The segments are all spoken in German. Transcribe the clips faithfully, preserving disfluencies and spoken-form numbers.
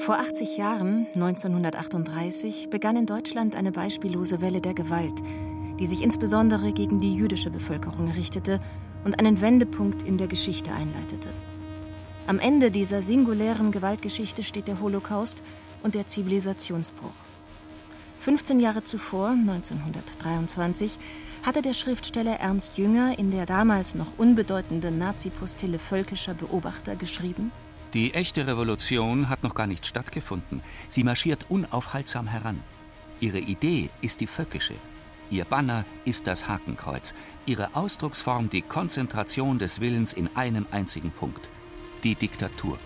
Vor achtzig Jahren, neunzehnhundertachtunddreißig, begann in Deutschland eine beispiellose Welle der Gewalt, die sich insbesondere gegen die jüdische Bevölkerung richtete und einen Wendepunkt in der Geschichte einleitete. Am Ende dieser singulären Gewaltgeschichte steht der Holocaust und der Zivilisationsbruch. fünfzehn Jahre zuvor, neunzehnhundertdreiundzwanzig, hatte der Schriftsteller Ernst Jünger in der damals noch unbedeutenden Nazi-Postille Völkischer Beobachter geschrieben: Die echte Revolution hat noch gar nicht stattgefunden. Sie marschiert unaufhaltsam heran. Ihre Idee ist die völkische. Ihr Banner ist das Hakenkreuz. Ihre Ausdrucksform die Konzentration des Willens in einem einzigen Punkt: die Diktatur.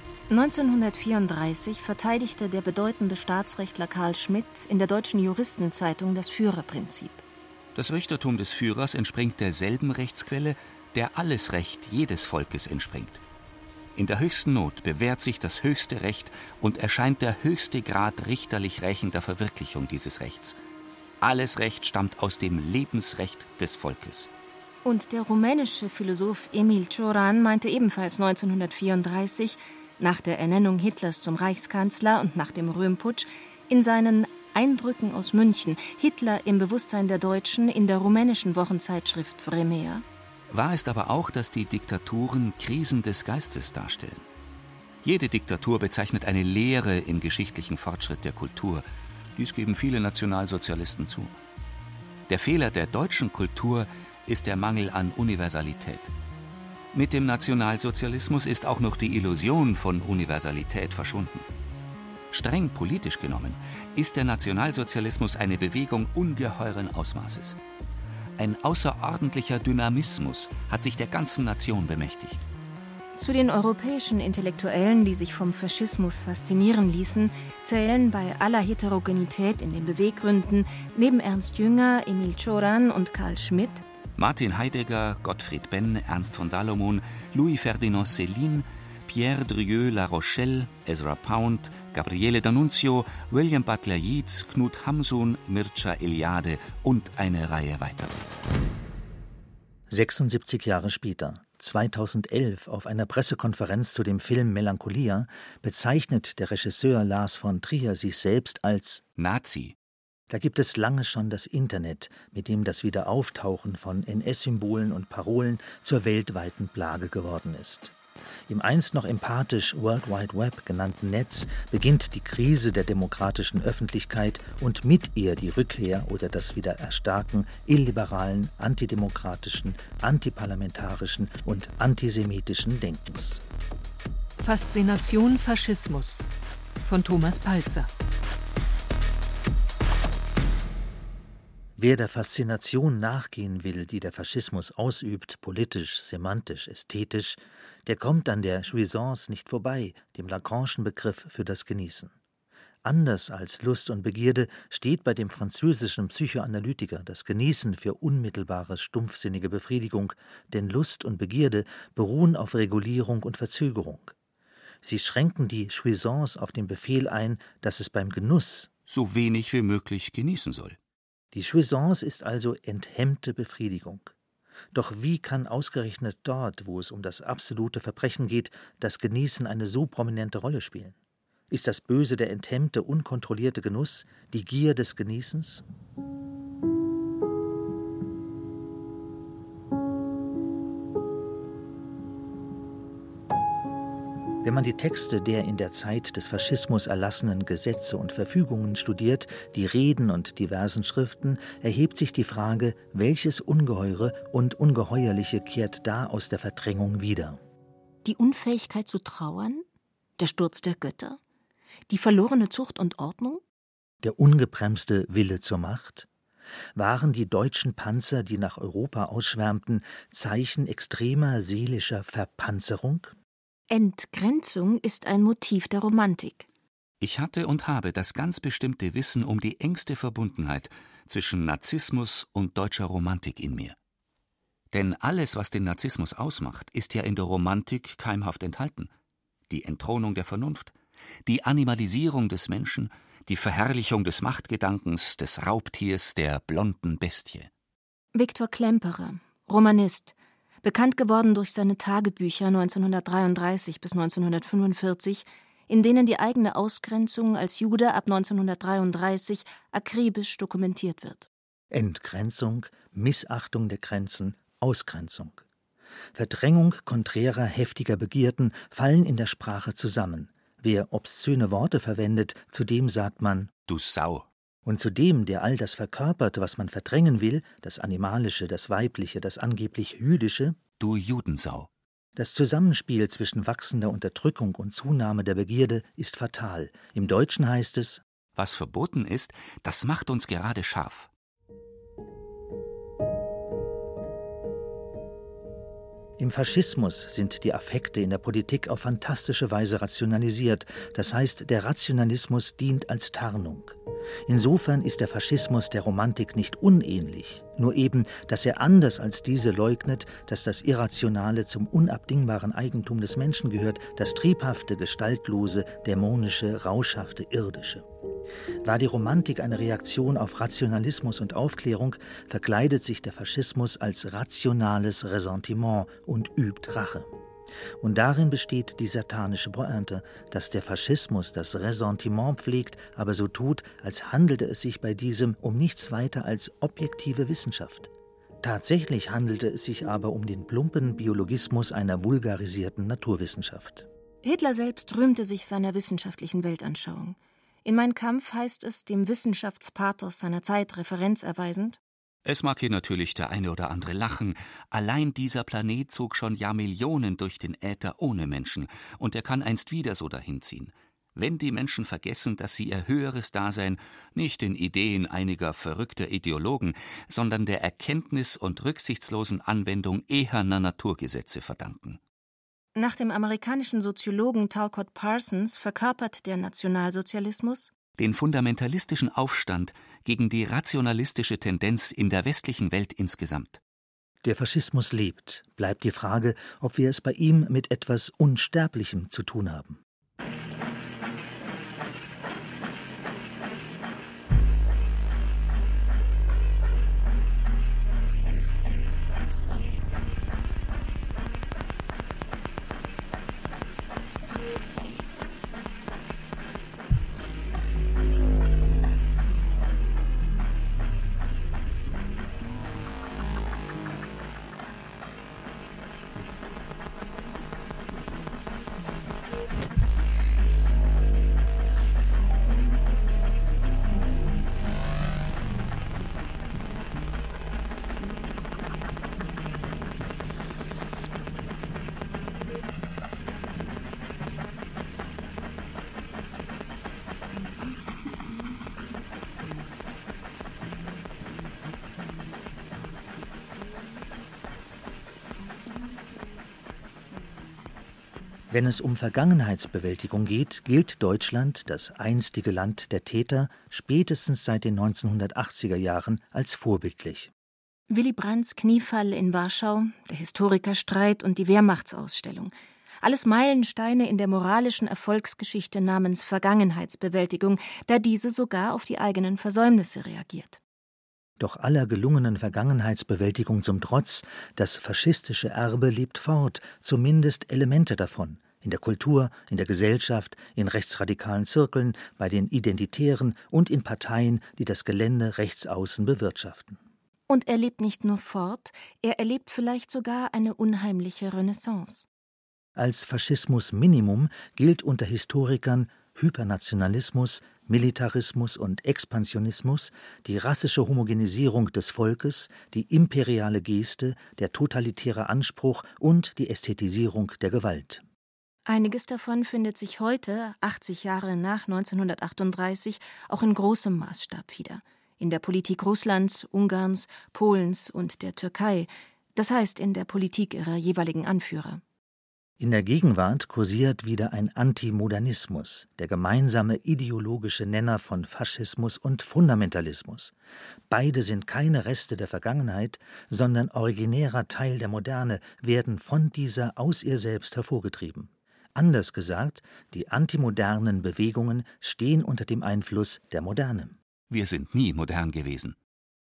neunzehnhundertvierunddreißig verteidigte der bedeutende Staatsrechtler Carl Schmitt in der Deutschen Juristenzeitung das Führerprinzip. Das Richtertum des Führers entspringt derselben Rechtsquelle, der alles Recht jedes Volkes entspringt. In der höchsten Not bewährt sich das höchste Recht und erscheint der höchste Grad richterlich rächender Verwirklichung dieses Rechts. Alles Recht stammt aus dem Lebensrecht des Volkes. Und der rumänische Philosoph Emil Cioran meinte ebenfalls neunzehnhundertvierunddreißig, nach der Ernennung Hitlers zum Reichskanzler und nach dem Röhmputsch, in seinen Eindrücken aus München, Hitler im Bewusstsein der Deutschen in der rumänischen Wochenzeitschrift Vremea: Wahr ist aber auch, dass die Diktaturen Krisen des Geistes darstellen. Jede Diktatur bezeichnet eine Leere im geschichtlichen Fortschritt der Kultur. Dies geben viele Nationalsozialisten zu. Der Fehler der deutschen Kultur ist der Mangel an Universalität. Mit dem Nationalsozialismus ist auch noch die Illusion von Universalität verschwunden. Streng politisch genommen ist der Nationalsozialismus eine Bewegung ungeheuren Ausmaßes. Ein außerordentlicher Dynamismus hat sich der ganzen Nation bemächtigt. Zu den europäischen Intellektuellen, die sich vom Faschismus faszinieren ließen, zählen bei aller Heterogenität in den Beweggründen neben Ernst Jünger, Emil Cioran und Carl Schmitt Martin Heidegger, Gottfried Benn, Ernst von Salomon, Louis-Ferdinand Céline, Pierre Drieux-La Rochelle, Ezra Pound, Gabriele D'Annunzio, William Butler Yeats, Knut Hamsun, Mircea Eliade und eine Reihe weiterer. sechsundsiebzig Jahre später, zweitausendelf, auf einer Pressekonferenz zu dem Film Melancholia, bezeichnet der Regisseur Lars von Trier sich selbst als Nazi. Da gibt es lange schon das Internet, mit dem das Wiederauftauchen von N S-Symbolen und Parolen zur weltweiten Plage geworden ist. Im einst noch empathisch World Wide Web genannten Netz beginnt die Krise der demokratischen Öffentlichkeit und mit ihr die Rückkehr oder das Wiedererstarken illiberalen, antidemokratischen, antiparlamentarischen und antisemitischen Denkens. Faszination Faschismus von Thomas Palzer. Wer der Faszination nachgehen will, die der Faschismus ausübt, politisch, semantisch, ästhetisch, der kommt an der Jouissance nicht vorbei, dem Lacanischen Begriff für das Genießen. Anders als Lust und Begierde steht bei dem französischen Psychoanalytiker das Genießen für unmittelbare, stumpfsinnige Befriedigung, denn Lust und Begierde beruhen auf Regulierung und Verzögerung. Sie schränken die Jouissance auf den Befehl ein, dass es beim Genuss so wenig wie möglich genießen soll. Die Jouissance ist also enthemmte Befriedigung. Doch wie kann ausgerechnet dort, wo es um das absolute Verbrechen geht, das Genießen eine so prominente Rolle spielen? Ist das Böse der enthemmte, unkontrollierte Genuss, die Gier des Genießens? Wenn man die Texte der in der Zeit des Faschismus erlassenen Gesetze und Verfügungen studiert, die Reden und diversen Schriften, erhebt sich die Frage, welches Ungeheure und Ungeheuerliche kehrt da aus der Verdrängung wieder? Die Unfähigkeit zu trauern? Der Sturz der Götter? Die verlorene Zucht und Ordnung? Der ungebremste Wille zur Macht? Waren die deutschen Panzer, die nach Europa ausschwärmten, Zeichen extremer seelischer Verpanzerung? Entgrenzung ist ein Motiv der Romantik. Ich hatte und habe das ganz bestimmte Wissen um die engste Verbundenheit zwischen Narzissmus und deutscher Romantik in mir. Denn alles, was den Narzissmus ausmacht, ist ja in der Romantik keimhaft enthalten. Die Entthronung der Vernunft, die Animalisierung des Menschen, die Verherrlichung des Machtgedankens, des Raubtiers, der blonden Bestie. Viktor Klemperer, Romanist, bekannt geworden durch seine Tagebücher neunzehnhundertdreiunddreißig bis neunzehnhundertfünfundvierzig, in denen die eigene Ausgrenzung als Jude ab neunzehnhundertdreiunddreißig akribisch dokumentiert wird. Entgrenzung, Missachtung der Grenzen, Ausgrenzung. Verdrängung konträrer, heftiger Begierden fallen in der Sprache zusammen. Wer obszöne Worte verwendet, zu dem sagt man »Du Sau«. Und zu dem, der all das verkörpert, was man verdrängen will, das Animalische, das Weibliche, das angeblich Jüdische, »Du Judensau«. Das Zusammenspiel zwischen wachsender Unterdrückung und Zunahme der Begierde ist fatal. Im Deutschen heißt es: Was verboten ist, das macht uns gerade scharf. Im Faschismus sind die Affekte in der Politik auf fantastische Weise rationalisiert. Das heißt, der Rationalismus dient als Tarnung. Insofern ist der Faschismus der Romantik nicht unähnlich, nur eben, dass er anders als diese leugnet, dass das Irrationale zum unabdingbaren Eigentum des Menschen gehört, das Triebhafte, Gestaltlose, Dämonische, Rauschhafte, Irdische. War die Romantik eine Reaktion auf Rationalismus und Aufklärung, verkleidet sich der Faschismus als rationales Ressentiment und übt Rache. Und darin besteht die satanische Pointe, dass der Faschismus das Ressentiment pflegt, aber so tut, als handelte es sich bei diesem um nichts weiter als objektive Wissenschaft. Tatsächlich handelte es sich aber um den plumpen Biologismus einer vulgarisierten Naturwissenschaft. Hitler selbst rühmte sich seiner wissenschaftlichen Weltanschauung. In Mein Kampf heißt es, dem Wissenschaftspathos seiner Zeit Referenz erweisend: Es mag hier natürlich der eine oder andere lachen, allein dieser Planet zog schon Jahrmillionen durch den Äther ohne Menschen, und er kann einst wieder so dahinziehen. Wenn die Menschen vergessen, dass sie ihr höheres Dasein nicht den Ideen einiger verrückter Ideologen, sondern der Erkenntnis und rücksichtslosen Anwendung eherner Naturgesetze verdanken. Nach dem amerikanischen Soziologen Talcott Parsons verkörpert der Nationalsozialismus den fundamentalistischen Aufstand gegen die rationalistische Tendenz in der westlichen Welt insgesamt. Der Faschismus lebt. Bleibt die Frage, ob wir es bei ihm mit etwas Unsterblichem zu tun haben. Wenn es um Vergangenheitsbewältigung geht, gilt Deutschland, das einstige Land der Täter, spätestens seit den neunzehnhundertachtziger Jahren als vorbildlich. Willy Brandts Kniefall in Warschau, der Historikerstreit und die Wehrmachtsausstellung. Alles Meilensteine in der moralischen Erfolgsgeschichte namens Vergangenheitsbewältigung, da diese sogar auf die eigenen Versäumnisse reagiert. Doch aller gelungenen Vergangenheitsbewältigung zum Trotz, das faschistische Erbe lebt fort, zumindest Elemente davon, in der Kultur, in der Gesellschaft, in rechtsradikalen Zirkeln, bei den Identitären und in Parteien, die das Gelände rechtsaußen bewirtschaften. Und er lebt nicht nur fort, er erlebt vielleicht sogar eine unheimliche Renaissance. Als Faschismus-Minimum gilt unter Historikern Hypernationalismus, Militarismus und Expansionismus, die rassische Homogenisierung des Volkes, die imperiale Geste, der totalitäre Anspruch und die Ästhetisierung der Gewalt. Einiges davon findet sich heute, achtzig Jahre nach neunzehnhundertachtunddreißig, auch in großem Maßstab wieder. In der Politik Russlands, Ungarns, Polens und der Türkei, das heißt in der Politik ihrer jeweiligen Anführer. In der Gegenwart kursiert wieder ein Antimodernismus, der gemeinsame ideologische Nenner von Faschismus und Fundamentalismus. Beide sind keine Reste der Vergangenheit, sondern originärer Teil der Moderne, werden von dieser aus ihr selbst hervorgetrieben. Anders gesagt, die antimodernen Bewegungen stehen unter dem Einfluss der Moderne. Wir sind nie modern gewesen.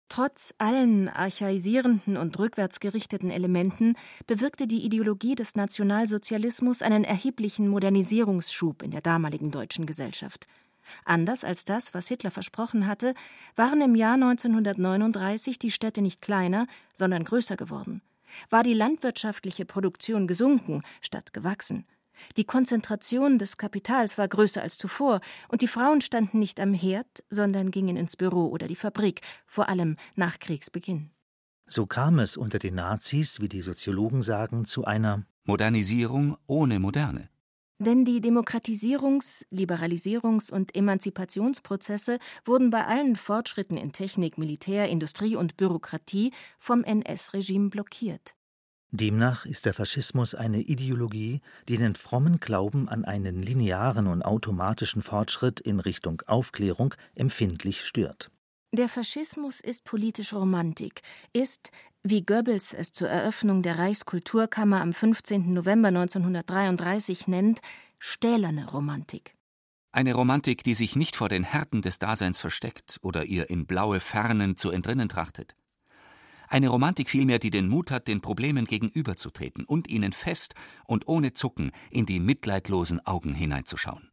Trotz allen archaisierenden und rückwärtsgerichteten Elementen bewirkte die Ideologie des Nationalsozialismus einen erheblichen Modernisierungsschub in der damaligen deutschen Gesellschaft. Anders als das, was Hitler versprochen hatte, waren im Jahr neunzehnhundertneununddreißig die Städte nicht kleiner, sondern größer geworden. War die landwirtschaftliche Produktion gesunken, statt gewachsen. Die Konzentration des Kapitals war größer als zuvor, und die Frauen standen nicht am Herd, sondern gingen ins Büro oder die Fabrik, vor allem nach Kriegsbeginn. So kam es unter den Nazis, wie die Soziologen sagen, zu einer Modernisierung ohne Moderne. Denn die Demokratisierungs-, Liberalisierungs- und Emanzipationsprozesse wurden bei allen Fortschritten in Technik, Militär, Industrie und Bürokratie vom N S-Regime blockiert. Demnach ist der Faschismus eine Ideologie, die den frommen Glauben an einen linearen und automatischen Fortschritt in Richtung Aufklärung empfindlich stört. Der Faschismus ist politische Romantik, ist, wie Goebbels es zur Eröffnung der Reichskulturkammer am fünfzehnten November neunzehnhundertdreiunddreißig nennt, stählerne Romantik. Eine Romantik, die sich nicht vor den Härten des Daseins versteckt oder ihr in blaue Fernen zu entrinnen trachtet. Eine Romantik vielmehr, die den Mut hat, den Problemen gegenüberzutreten und ihnen fest und ohne Zucken in die mitleidlosen Augen hineinzuschauen.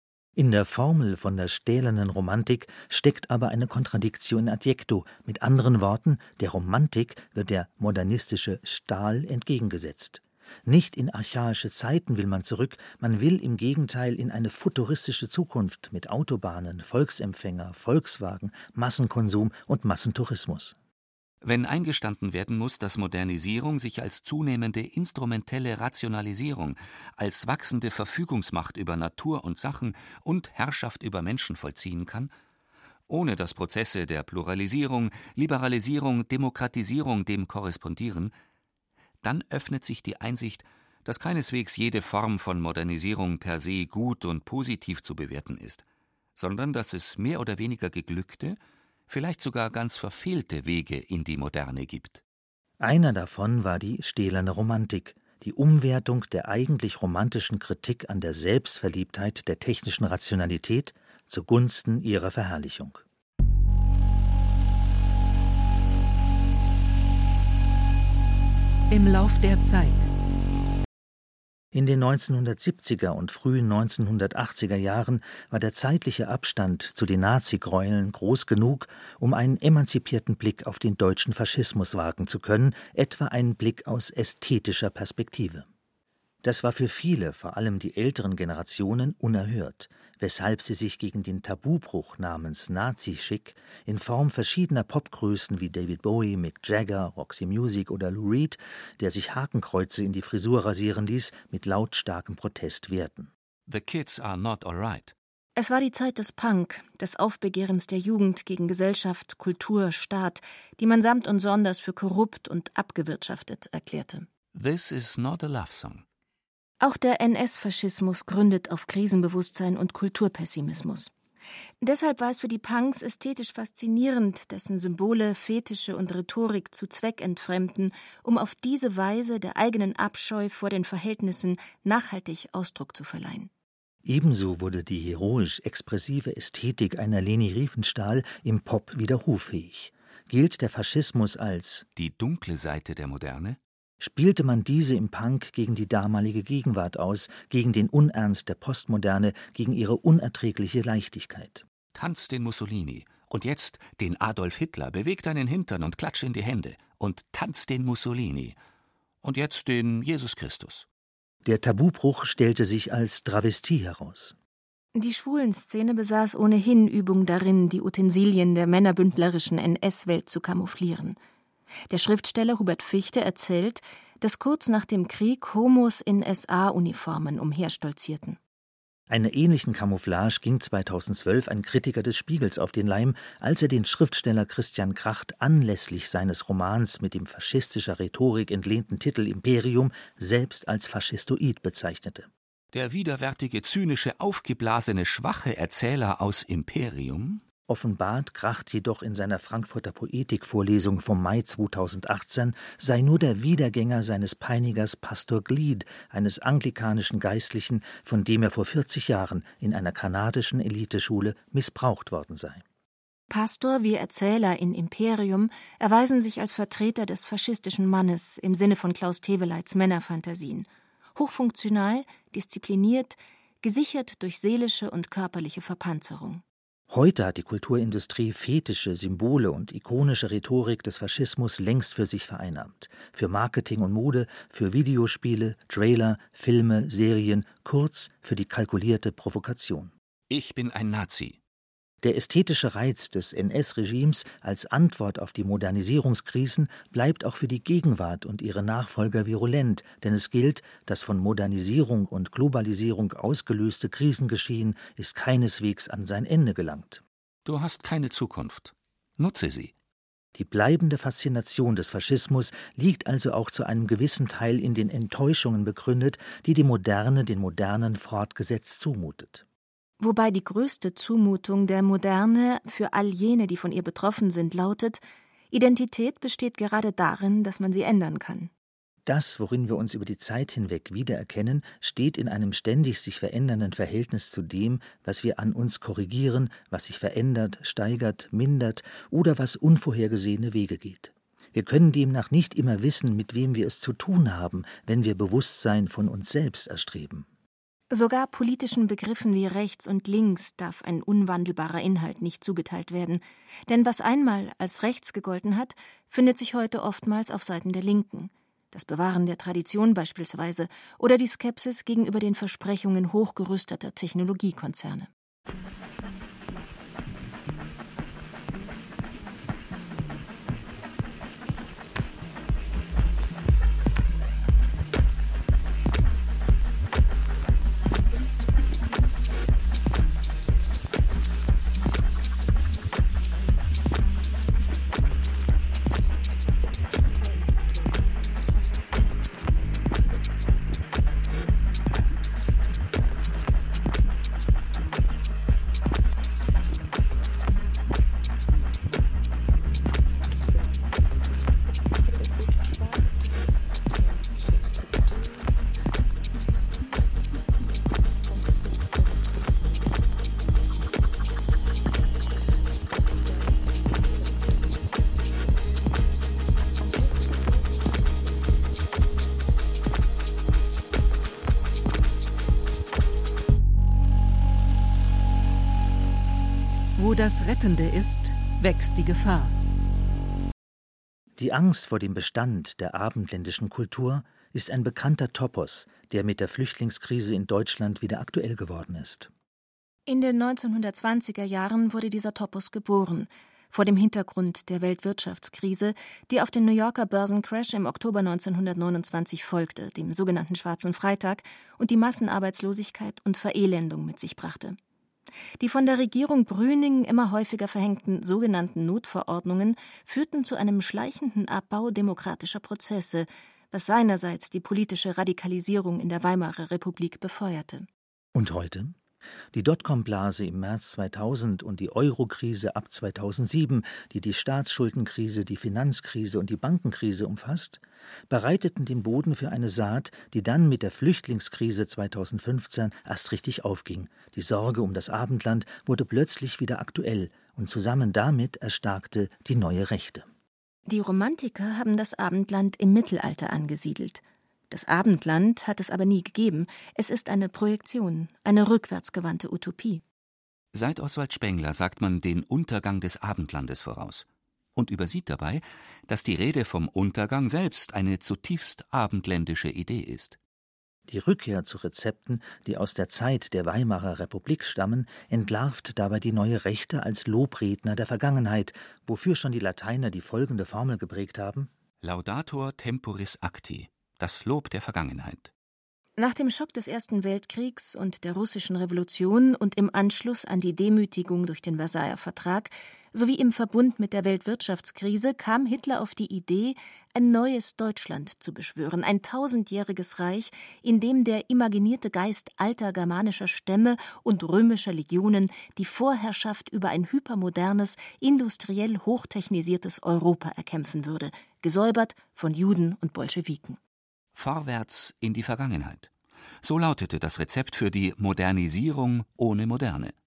In der Formel von der stählernen Romantik steckt aber eine Kontradiktion in adjecto. Mit anderen Worten, der Romantik wird der modernistische Stahl entgegengesetzt. Nicht in archaische Zeiten will man zurück, man will im Gegenteil in eine futuristische Zukunft mit Autobahnen, Volksempfänger, Volkswagen, Massenkonsum und Massentourismus. Wenn eingestanden werden muss, dass Modernisierung sich als zunehmende instrumentelle Rationalisierung, als wachsende Verfügungsmacht über Natur und Sachen und Herrschaft über Menschen vollziehen kann, ohne dass Prozesse der Pluralisierung, Liberalisierung, Demokratisierung dem korrespondieren, dann öffnet sich die Einsicht, dass keineswegs jede Form von Modernisierung per se gut und positiv zu bewerten ist, sondern dass es mehr oder weniger geglückte, vielleicht sogar ganz verfehlte Wege in die Moderne gibt. Einer davon war die stählerne Romantik, die Umwertung der eigentlich romantischen Kritik an der Selbstverliebtheit der technischen Rationalität zugunsten ihrer Verherrlichung. Im Lauf der Zeit. In den neunzehnhundertsiebziger und frühen neunzehnhundertachtziger Jahren war der zeitliche Abstand zu den Nazigräueln groß genug, um einen emanzipierten Blick auf den deutschen Faschismus wagen zu können, etwa einen Blick aus ästhetischer Perspektive. Das war für viele, vor allem die älteren Generationen, unerhört, weshalb sie sich gegen den Tabubruch namens Nazi-Schick in Form verschiedener Popgrößen wie David Bowie, Mick Jagger, Roxy Music oder Lou Reed, der sich Hakenkreuze in die Frisur rasieren ließ, mit lautstarkem Protest wehrten. The kids are not alright. Es war die Zeit des Punk, des Aufbegehrens der Jugend gegen Gesellschaft, Kultur, Staat, die man samt und sonders für korrupt und abgewirtschaftet erklärte. This is not a love song. Auch der N S-Faschismus gründet auf Krisenbewusstsein und Kulturpessimismus. Deshalb war es für die Punks ästhetisch faszinierend, dessen Symbole, Fetische und Rhetorik zu Zweck entfremden, um auf diese Weise der eigenen Abscheu vor den Verhältnissen nachhaltig Ausdruck zu verleihen. Ebenso wurde die heroisch-expressive Ästhetik einer Leni Riefenstahl im Pop wieder hoffähig. Gilt der Faschismus als die dunkle Seite der Moderne? Spielte man diese im Punk gegen die damalige Gegenwart aus, gegen den Unernst der Postmoderne, gegen ihre unerträgliche Leichtigkeit. Tanz den Mussolini und jetzt den Adolf Hitler, beweg deinen Hintern und klatsch in die Hände und tanz den Mussolini und jetzt den Jesus Christus. Der Tabubruch stellte sich als Travestie heraus. Die Schwulenszene besaß ohnehin Übung darin, die Utensilien der männerbündlerischen N S-Welt zu kamouflieren. Der Schriftsteller Hubert Fichte erzählt, dass kurz nach dem Krieg Homos in S A-Uniformen umherstolzierten. Einer ähnlichen Camouflage ging zweitausendzwölf ein Kritiker des Spiegels auf den Leim, als er den Schriftsteller Christian Kracht anlässlich seines Romans mit dem faschistischer Rhetorik entlehnten Titel Imperium selbst als faschistoid bezeichnete. Der widerwärtige, zynische, aufgeblasene, schwache Erzähler aus Imperium offenbart Kracht jedoch in seiner Frankfurter Poetikvorlesung vom Mai zweitausendachtzehn, sei nur der Wiedergänger seines Peinigers Pastor Glied, eines anglikanischen Geistlichen, von dem er vor vierzig Jahren in einer kanadischen Eliteschule missbraucht worden sei. Pastor wie Erzähler in Imperium erweisen sich als Vertreter des faschistischen Mannes im Sinne von Klaus Teweleits Männerfantasien. Hochfunktional, diszipliniert, gesichert durch seelische und körperliche Verpanzerung. Heute hat die Kulturindustrie fetische, Symbole und ikonische Rhetorik des Faschismus längst für sich vereinnahmt. Für Marketing und Mode, für Videospiele, Trailer, Filme, Serien, kurz für die kalkulierte Provokation. Ich bin ein Nazi. Der ästhetische Reiz des N S-Regimes als Antwort auf die Modernisierungskrisen bleibt auch für die Gegenwart und ihre Nachfolger virulent, denn es gilt, das von Modernisierung und Globalisierung ausgelöste Krisengeschehen ist keineswegs an sein Ende gelangt. Du hast keine Zukunft. Nutze sie. Die bleibende Faszination des Faschismus liegt also auch zu einem gewissen Teil in den Enttäuschungen begründet, die die Moderne den Modernen fortgesetzt zumutet. Wobei die größte Zumutung der Moderne für all jene, die von ihr betroffen sind, lautet: Identität besteht gerade darin, dass man sie ändern kann. Das, worin wir uns über die Zeit hinweg wiedererkennen, steht in einem ständig sich verändernden Verhältnis zu dem, was wir an uns korrigieren, was sich verändert, steigert, mindert oder was unvorhergesehene Wege geht. Wir können demnach nicht immer wissen, mit wem wir es zu tun haben, wenn wir Bewusstsein von uns selbst erstreben. Sogar politischen Begriffen wie rechts und links darf ein unwandelbarer Inhalt nicht zugeteilt werden. Denn was einmal als rechts gegolten hat, findet sich heute oftmals auf Seiten der Linken. Das Bewahren der Tradition beispielsweise oder die Skepsis gegenüber den Versprechungen hochgerüsteter Technologiekonzerne. Wo das Rettende ist, wächst die Gefahr. Die Angst vor dem Bestand der abendländischen Kultur ist ein bekannter Topos, der mit der Flüchtlingskrise in Deutschland wieder aktuell geworden ist. In den neunzehnhundertzwanziger Jahren wurde dieser Topos geboren, vor dem Hintergrund der Weltwirtschaftskrise, die auf den New Yorker Börsencrash im Oktober neunzehnhundertneunundzwanzig folgte, dem sogenannten Schwarzen Freitag, und die Massenarbeitslosigkeit und Verelendung mit sich brachte. Die von der Regierung Brüning immer häufiger verhängten sogenannten Notverordnungen führten zu einem schleichenden Abbau demokratischer Prozesse, was seinerseits die politische Radikalisierung in der Weimarer Republik befeuerte. Und heute? Die Dotcom-Blase im März zweitausend und die Euro-Krise ab zweitausendsieben, die die Staatsschuldenkrise, die Finanzkrise und die Bankenkrise umfasst, bereiteten den Boden für eine Saat, die dann mit der Flüchtlingskrise zweitausendfünfzehn erst richtig aufging. Die Sorge um das Abendland wurde plötzlich wieder aktuell und zusammen damit erstarkte die neue Rechte. Die Romantiker haben das Abendland im Mittelalter angesiedelt. Das Abendland hat es aber nie gegeben. Es ist eine Projektion, eine rückwärtsgewandte Utopie. Seit Oswald Spengler sagt man den Untergang des Abendlandes voraus und übersieht dabei, dass die Rede vom Untergang selbst eine zutiefst abendländische Idee ist. Die Rückkehr zu Rezepten, die aus der Zeit der Weimarer Republik stammen, entlarvt dabei die neue Rechte als Lobredner der Vergangenheit, wofür schon die Lateiner die folgende Formel geprägt haben: Laudator temporis acti, das Lob der Vergangenheit. Nach dem Schock des Ersten Weltkriegs und der Russischen Revolution und im Anschluss an die Demütigung durch den Versailler Vertrag sowie im Verbund mit der Weltwirtschaftskrise kam Hitler auf die Idee, ein neues Deutschland zu beschwören, ein tausendjähriges Reich, in dem der imaginierte Geist alter germanischer Stämme und römischer Legionen die Vorherrschaft über ein hypermodernes, industriell hochtechnisiertes Europa erkämpfen würde, gesäubert von Juden und Bolschewiken. Vorwärts in die Vergangenheit. So lautete das Rezept für die Modernisierung ohne Moderne.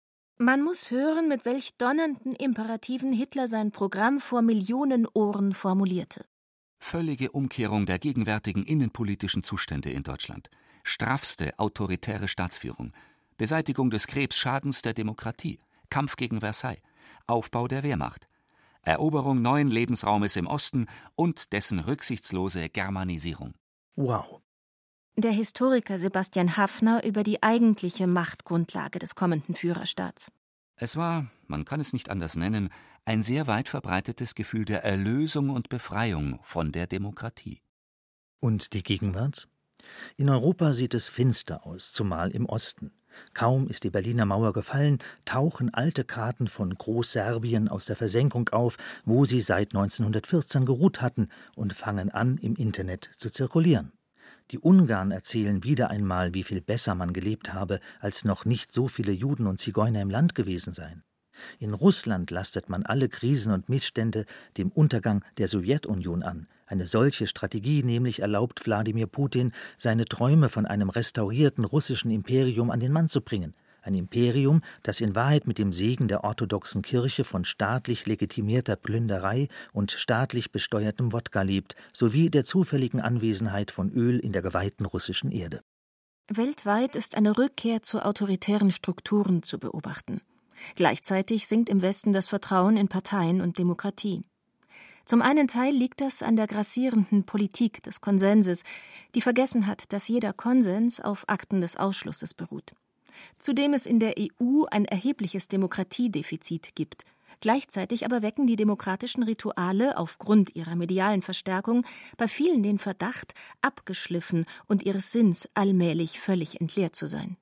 Man muss hören, mit welch donnernden Imperativen Hitler sein Programm vor Millionen Ohren formulierte. Völlige Umkehrung der gegenwärtigen innenpolitischen Zustände in Deutschland. Straffste autoritäre Staatsführung. Beseitigung des Krebsschadens der Demokratie. Kampf gegen Versailles. Aufbau der Wehrmacht. Eroberung neuen Lebensraumes im Osten und dessen rücksichtslose Germanisierung. Wow. Der Historiker Sebastian Haffner über die eigentliche Machtgrundlage des kommenden Führerstaats. Es war, man kann es nicht anders nennen, ein sehr weit verbreitetes Gefühl der Erlösung und Befreiung von der Demokratie. Und die Gegenwart? In Europa sieht es finster aus, zumal im Osten. Kaum ist die Berliner Mauer gefallen, tauchen alte Karten von Großserbien aus der Versenkung auf, wo sie seit neunzehnhundertvierzehn geruht hatten, und fangen an, im Internet zu zirkulieren. Die Ungarn erzählen wieder einmal, wie viel besser man gelebt habe, als noch nicht so viele Juden und Zigeuner im Land gewesen seien. In Russland lastet man alle Krisen und Missstände dem Untergang der Sowjetunion an. Eine solche Strategie nämlich erlaubt Wladimir Putin, seine Träume von einem restaurierten russischen Imperium an den Mann zu bringen. Ein Imperium, das in Wahrheit mit dem Segen der orthodoxen Kirche von staatlich legitimierter Plünderei und staatlich besteuertem Wodka lebt, sowie der zufälligen Anwesenheit von Öl in der geweihten russischen Erde. Weltweit ist eine Rückkehr zu autoritären Strukturen zu beobachten. Gleichzeitig sinkt im Westen das Vertrauen in Parteien und Demokratie. Zum einen Teil liegt das an der grassierenden Politik des Konsenses, die vergessen hat, dass jeder Konsens auf Akten des Ausschlusses beruht. Zudem es in der E U ein erhebliches Demokratiedefizit gibt. Gleichzeitig aber wecken die demokratischen Rituale aufgrund ihrer medialen Verstärkung bei vielen den Verdacht, abgeschliffen und ihres Sinns allmählich völlig entleert zu sein.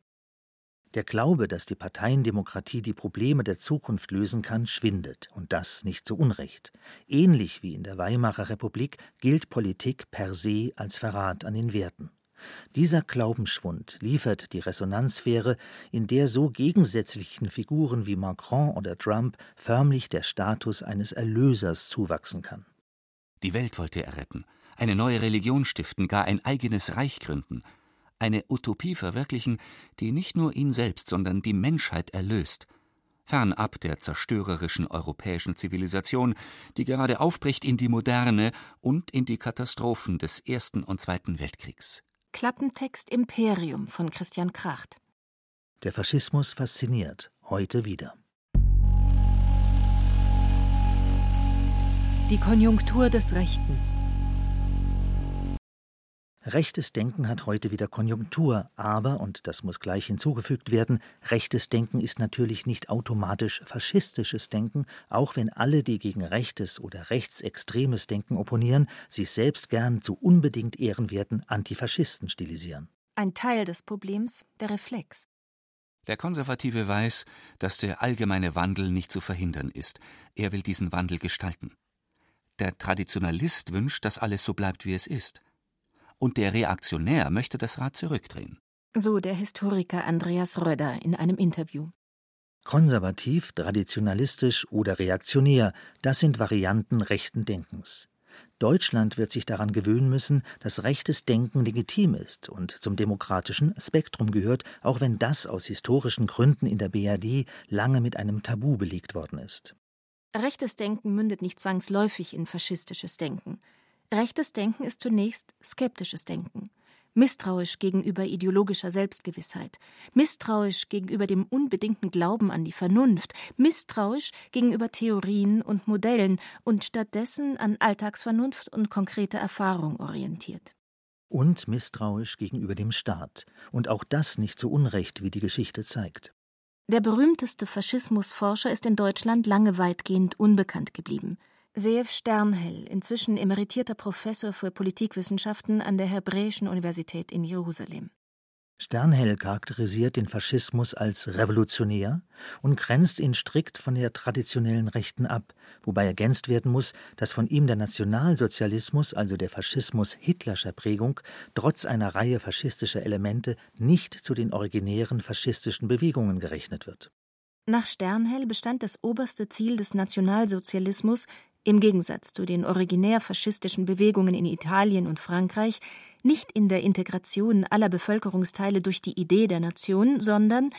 Der Glaube, dass die Parteiendemokratie die Probleme der Zukunft lösen kann, schwindet, und das nicht zu Unrecht. Ähnlich wie in der Weimarer Republik gilt Politik per se als Verrat an den Werten. Dieser Glaubensschwund liefert die Resonanzsphäre, in der so gegensätzlichen Figuren wie Macron oder Trump förmlich der Status eines Erlösers zuwachsen kann. Die Welt wollte er retten, eine neue Religion stiften, gar ein eigenes Reich gründen, eine Utopie verwirklichen, die nicht nur ihn selbst, sondern die Menschheit erlöst, fernab der zerstörerischen europäischen Zivilisation, die gerade aufbricht in die Moderne und in die Katastrophen des Ersten und Zweiten Weltkriegs. Klappentext Imperium von Christian Kracht. Der Faschismus fasziniert, heute wieder. Die Konjunktur des Rechten. Rechtes Denken hat heute wieder Konjunktur, aber, und das muss gleich hinzugefügt werden, rechtes Denken ist natürlich nicht automatisch faschistisches Denken, auch wenn alle, die gegen rechtes oder rechtsextremes Denken opponieren, sich selbst gern zu unbedingt ehrenwerten Antifaschisten stilisieren. Ein Teil des Problems, der Reflex. Der Konservative weiß, dass der allgemeine Wandel nicht zu verhindern ist. Er will diesen Wandel gestalten. Der Traditionalist wünscht, dass alles so bleibt, wie es ist. Und der Reaktionär möchte das Rad zurückdrehen. So der Historiker Andreas Röder in einem Interview. Konservativ, traditionalistisch oder reaktionär, das sind Varianten rechten Denkens. Deutschland wird sich daran gewöhnen müssen, dass rechtes Denken legitim ist und zum demokratischen Spektrum gehört, auch wenn das aus historischen Gründen in der B R D lange mit einem Tabu belegt worden ist. Rechtes Denken mündet nicht zwangsläufig in faschistisches Denken. Rechtes Denken ist zunächst skeptisches Denken, misstrauisch gegenüber ideologischer Selbstgewissheit, misstrauisch gegenüber dem unbedingten Glauben an die Vernunft, misstrauisch gegenüber Theorien und Modellen und stattdessen an Alltagsvernunft und konkrete Erfahrung orientiert. Und misstrauisch gegenüber dem Staat. Und auch das nicht zu Unrecht, wie die Geschichte zeigt. Der berühmteste Faschismusforscher ist in Deutschland lange weitgehend unbekannt geblieben. Seev Sternhell, inzwischen emeritierter Professor für Politikwissenschaften an der Hebräischen Universität in Jerusalem. Sternhell charakterisiert den Faschismus als revolutionär und grenzt ihn strikt von der traditionellen Rechten ab, wobei ergänzt werden muss, dass von ihm der Nationalsozialismus, also der Faschismus hitlerscher Prägung, trotz einer Reihe faschistischer Elemente nicht zu den originären faschistischen Bewegungen gerechnet wird. Nach Sternhell bestand das oberste Ziel des Nationalsozialismus, im Gegensatz zu den originär faschistischen Bewegungen in Italien und Frankreich, nicht in der Integration aller Bevölkerungsteile durch die Idee der Nation, sondern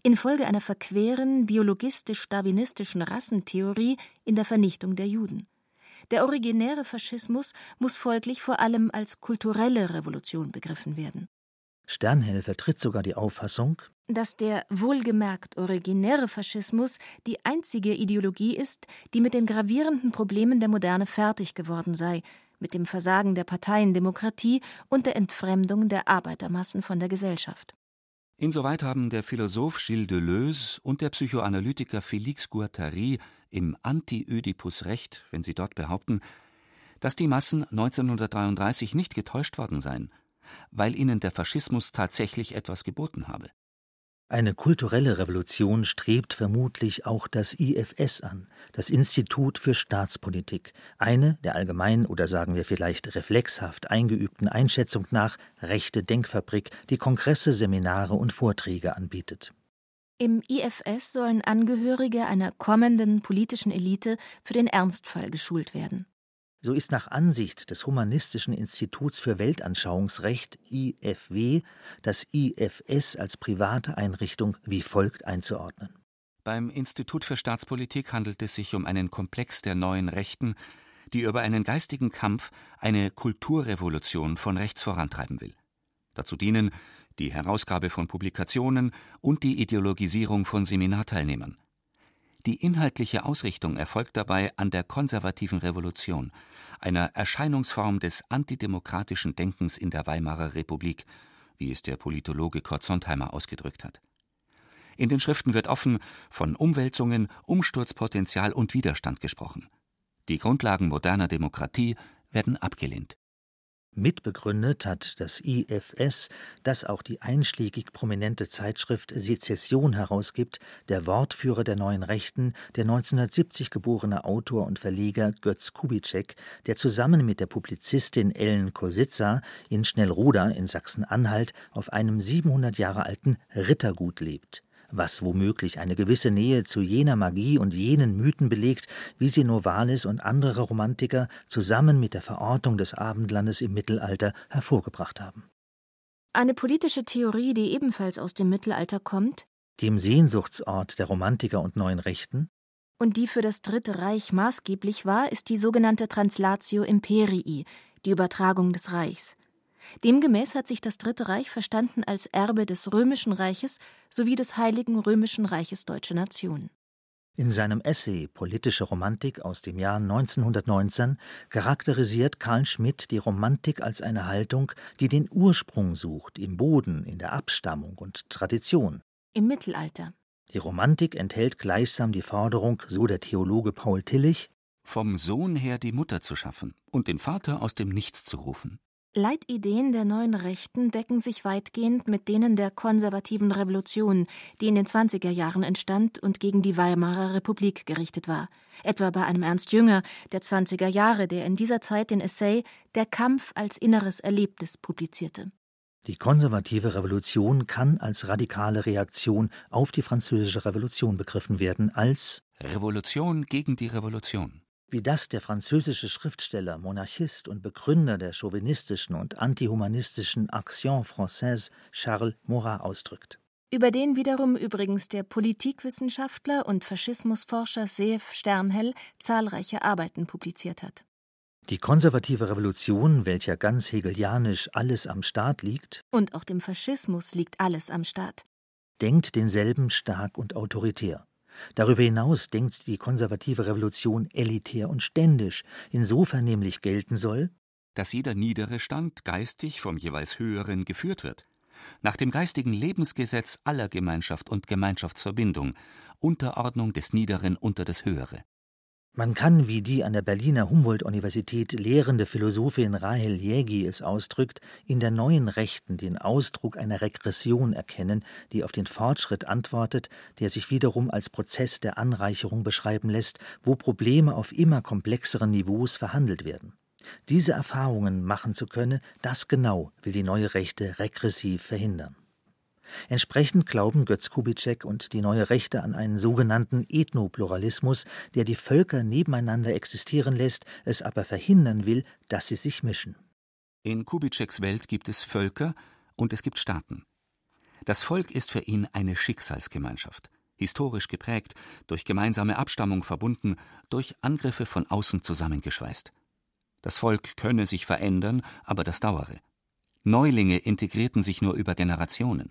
infolge einer verqueren, biologistisch-darwinistischen Rassentheorie in der Vernichtung der Juden. Der originäre Faschismus muss folglich vor allem als kulturelle Revolution begriffen werden. Sternhell vertritt sogar die Auffassung, dass der wohlgemerkt originäre Faschismus die einzige Ideologie ist, die mit den gravierenden Problemen der Moderne fertig geworden sei, mit dem Versagen der Parteiendemokratie und der Entfremdung der Arbeitermassen von der Gesellschaft. Insoweit haben der Philosoph Gilles Deleuze und der Psychoanalytiker Félix Guattari im Anti-Ödipus recht, wenn sie dort behaupten, dass die Massen neunzehnhundertdreiunddreißig nicht getäuscht worden seien, weil ihnen der Faschismus tatsächlich etwas geboten habe. Eine kulturelle Revolution strebt vermutlich auch das I F S an, das Institut für Staatspolitik, eine der allgemein oder sagen wir vielleicht reflexhaft eingeübten Einschätzung nach rechte Denkfabrik, die Kongresse, Seminare und Vorträge anbietet. Im I F S sollen Angehörige einer kommenden politischen Elite für den Ernstfall geschult werden. So ist nach Ansicht des Humanistischen Instituts für Weltanschauungsrecht I F W das I F S als private Einrichtung wie folgt einzuordnen. Beim Institut für Staatspolitik handelt es sich um einen Komplex der neuen Rechten, die über einen geistigen Kampf eine Kulturrevolution von rechts vorantreiben will. Dazu dienen die Herausgabe von Publikationen und die Ideologisierung von Seminarteilnehmern. Die inhaltliche Ausrichtung erfolgt dabei an der konservativen Revolution, einer Erscheinungsform des antidemokratischen Denkens in der Weimarer Republik, wie es der Politologe Kurt Sontheimer ausgedrückt hat. In den Schriften wird offen von Umwälzungen, Umsturzpotenzial und Widerstand gesprochen. Die Grundlagen moderner Demokratie werden abgelehnt. Mitbegründet hat das I F S, das auch die einschlägig prominente Zeitschrift Sezession herausgibt, der Wortführer der Neuen Rechten, der neunzehnhundertsiebzig geborene Autor und Verleger Götz Kubitschek, der zusammen mit der Publizistin Ellen Kositza in Schnellroda in Sachsen-Anhalt auf einem siebenhundert Jahre alten Rittergut lebt, was womöglich eine gewisse Nähe zu jener Magie und jenen Mythen belegt, wie sie Novalis und andere Romantiker zusammen mit der Verortung des Abendlandes im Mittelalter hervorgebracht haben. Eine politische Theorie, die ebenfalls aus dem Mittelalter kommt, dem Sehnsuchtsort der Romantiker und Neuen Rechten, und die für das Dritte Reich maßgeblich war, ist die sogenannte Translatio Imperii, die Übertragung des Reichs. Demgemäß hat sich das Dritte Reich verstanden als Erbe des Römischen Reiches sowie des Heiligen Römischen Reiches Deutsche Nation. In seinem Essay Politische Romantik aus dem Jahr neunzehnhundertneunzehn charakterisiert Carl Schmitt die Romantik als eine Haltung, die den Ursprung sucht im Boden, in der Abstammung und Tradition. Im Mittelalter. Die Romantik enthält gleichsam die Forderung, so der Theologe Paul Tillich, vom Sohn her die Mutter zu schaffen und den Vater aus dem Nichts zu rufen. Leitideen der Neuen Rechten decken sich weitgehend mit denen der konservativen Revolution, die in den zwanziger Jahren entstand und gegen die Weimarer Republik gerichtet war. Etwa bei einem Ernst Jünger der zwanziger Jahre, der in dieser Zeit den Essay »Der Kampf als inneres Erlebnis« publizierte. Die konservative Revolution kann als radikale Reaktion auf die Französische Revolution begriffen werden, als Revolution gegen die Revolution. Wie das der französische Schriftsteller, Monarchist und Begründer der chauvinistischen und antihumanistischen Action Française Charles Maurras ausdrückt. Über den wiederum übrigens der Politikwissenschaftler und Faschismusforscher Seef Sternhell zahlreiche Arbeiten publiziert hat. Die konservative Revolution, welcher ganz hegelianisch alles am Staat liegt, und auch dem Faschismus liegt alles am Staat, denkt denselben stark und autoritär. Darüber hinaus denkt die konservative Revolution elitär und ständisch, insofern nämlich gelten soll, dass jeder niedere Stand geistig vom jeweils Höheren geführt wird, nach dem geistigen Lebensgesetz aller Gemeinschaft und Gemeinschaftsverbindung, Unterordnung des Niederen unter das Höhere. Man kann, wie die an der Berliner Humboldt-Universität lehrende Philosophin Rahel Jägi es ausdrückt, in der Neuen Rechten den Ausdruck einer Regression erkennen, die auf den Fortschritt antwortet, der sich wiederum als Prozess der Anreicherung beschreiben lässt, wo Probleme auf immer komplexeren Niveaus verhandelt werden. Diese Erfahrungen machen zu können, das genau will die Neue Rechte regressiv verhindern. Entsprechend glauben Götz Kubitschek und die Neue Rechte an einen sogenannten Ethnopluralismus, der die Völker nebeneinander existieren lässt, es aber verhindern will, dass sie sich mischen. In Kubitscheks Welt gibt es Völker und es gibt Staaten. Das Volk ist für ihn eine Schicksalsgemeinschaft, historisch geprägt, durch gemeinsame Abstammung verbunden, durch Angriffe von außen zusammengeschweißt. Das Volk könne sich verändern, aber das dauere. Neulinge integrierten sich nur über Generationen.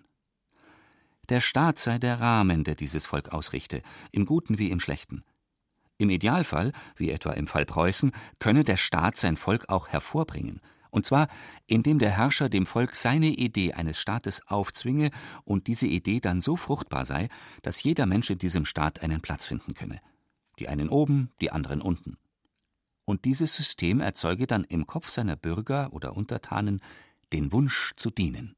Der Staat sei der Rahmen, der dieses Volk ausrichte, im Guten wie im Schlechten. Im Idealfall, wie etwa im Fall Preußen, könne der Staat sein Volk auch hervorbringen, und zwar, indem der Herrscher dem Volk seine Idee eines Staates aufzwinge und diese Idee dann so fruchtbar sei, dass jeder Mensch in diesem Staat einen Platz finden könne. Die einen oben, die anderen unten. Und dieses System erzeuge dann im Kopf seiner Bürger oder Untertanen den Wunsch zu dienen.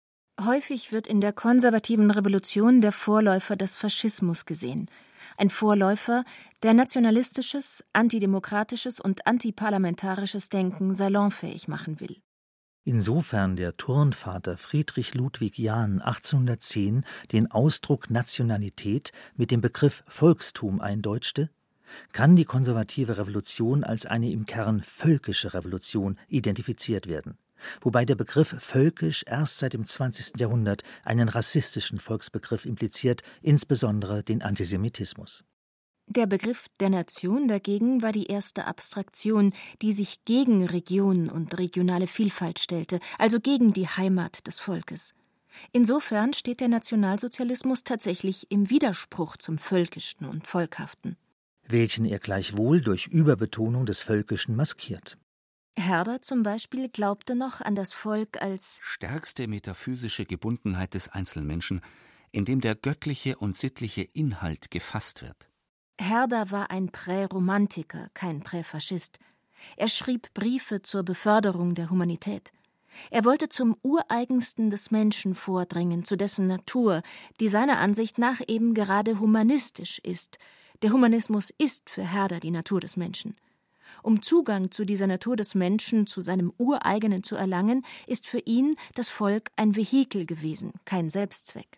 Häufig wird in der konservativen Revolution der Vorläufer des Faschismus gesehen. Ein Vorläufer, der nationalistisches, antidemokratisches und antiparlamentarisches Denken salonfähig machen will. Insofern der Turnvater Friedrich Ludwig Jahn achtzehnhundertzehn den Ausdruck Nationalität mit dem Begriff Volkstum eindeutschte, kann die konservative Revolution als eine im Kern völkische Revolution identifiziert werden, wobei der Begriff völkisch erst seit dem zwanzigsten Jahrhundert einen rassistischen Volksbegriff impliziert, insbesondere den Antisemitismus. Der Begriff der Nation dagegen war die erste Abstraktion, die sich gegen Region und regionale Vielfalt stellte, also gegen die Heimat des Volkes. Insofern steht der Nationalsozialismus tatsächlich im Widerspruch zum Völkischen und Volkhaften, welchen er gleichwohl durch Überbetonung des Völkischen maskiert. Herder zum Beispiel glaubte noch an das Volk als stärkste metaphysische Gebundenheit des Einzelmenschen, in dem der göttliche und sittliche Inhalt gefasst wird. Herder war ein Präromantiker, kein Präfaschist. Er schrieb Briefe zur Beförderung der Humanität. Er wollte zum Ureigensten des Menschen vordringen, zu dessen Natur, die seiner Ansicht nach eben gerade humanistisch ist. Der Humanismus ist für Herder die Natur des Menschen. Um Zugang zu dieser Natur des Menschen, zu seinem Ureigenen zu erlangen, ist für ihn das Volk ein Vehikel gewesen, kein Selbstzweck.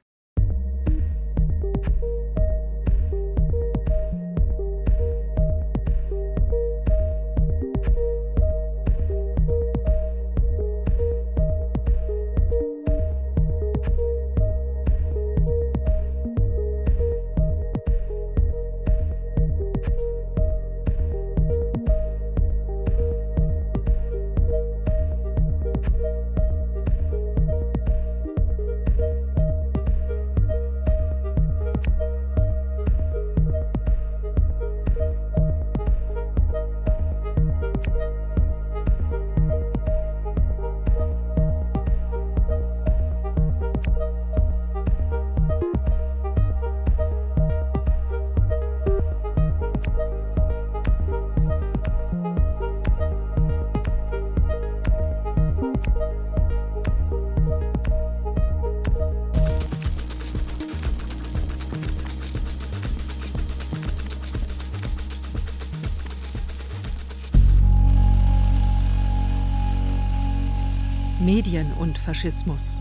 Medien und Faschismus.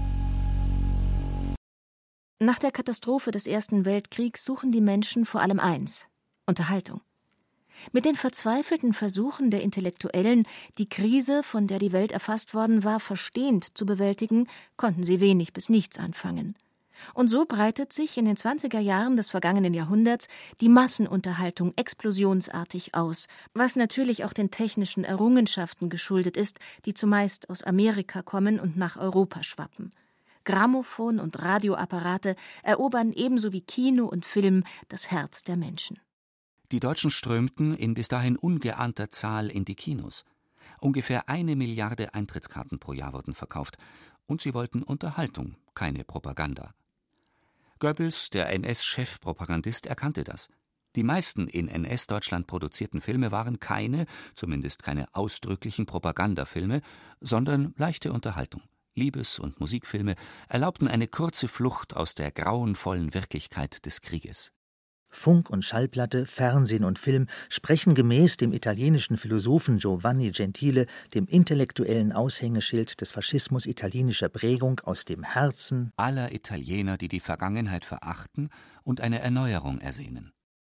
Nach der Katastrophe des Ersten Weltkriegs suchen die Menschen vor allem eins: Unterhaltung. Mit den verzweifelten Versuchen der Intellektuellen, die Krise, von der die Welt erfasst worden war, verstehend zu bewältigen, konnten sie wenig bis nichts anfangen. Und so breitet sich in den zwanziger Jahren des vergangenen Jahrhunderts die Massenunterhaltung explosionsartig aus, was natürlich auch den technischen Errungenschaften geschuldet ist, die zumeist aus Amerika kommen und nach Europa schwappen. Grammophon und Radioapparate erobern ebenso wie Kino und Film das Herz der Menschen. Die Deutschen strömten in bis dahin ungeahnter Zahl in die Kinos. Ungefähr eine Milliarde Eintrittskarten pro Jahr wurden verkauft. Und sie wollten Unterhaltung, keine Propaganda. Goebbels, der N S-Chefpropagandist, erkannte das. Die meisten in N S-Deutschland produzierten Filme waren keine, zumindest keine ausdrücklichen Propagandafilme, sondern leichte Unterhaltung. Liebes- und Musikfilme erlaubten eine kurze Flucht aus der grauenvollen Wirklichkeit des Krieges. Funk und Schallplatte, Fernsehen und Film sprechen gemäß dem italienischen Philosophen Giovanni Gentile, dem intellektuellen Aushängeschild des Faschismus italienischer Prägung, aus dem Herzen aller Italiener, die die Vergangenheit verachten und eine Erneuerung ersehnen.